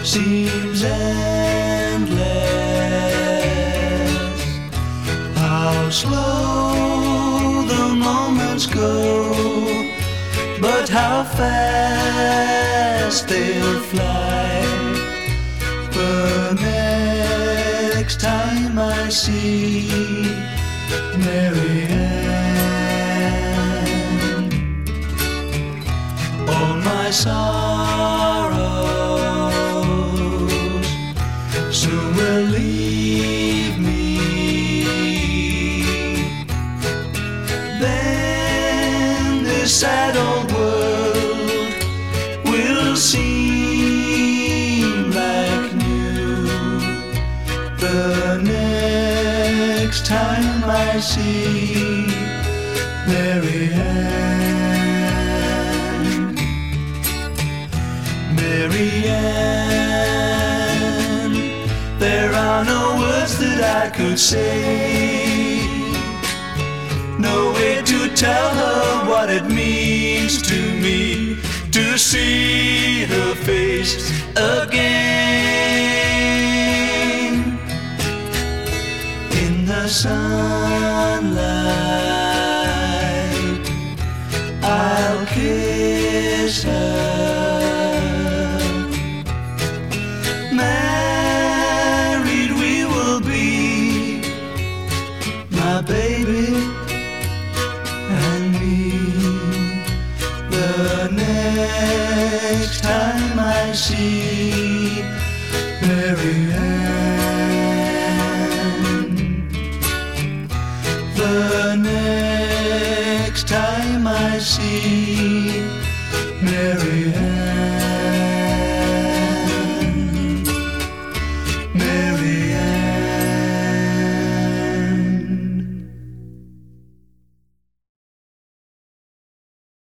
seems endless. How slow the moments go, but how fast they'll fly. The next time I see Mary Ann, all my sorrows soon will leave me. Then this sad old world will seem like new. The next time I see Mary Ann, Mary Ann, there are no words that I could say, no way to tell her what it means to me to see her face again. In the sunlight, I'll kiss her. Married we will be, my baby and me. The next time I see Mary Ann, the next time I see Mary Ann.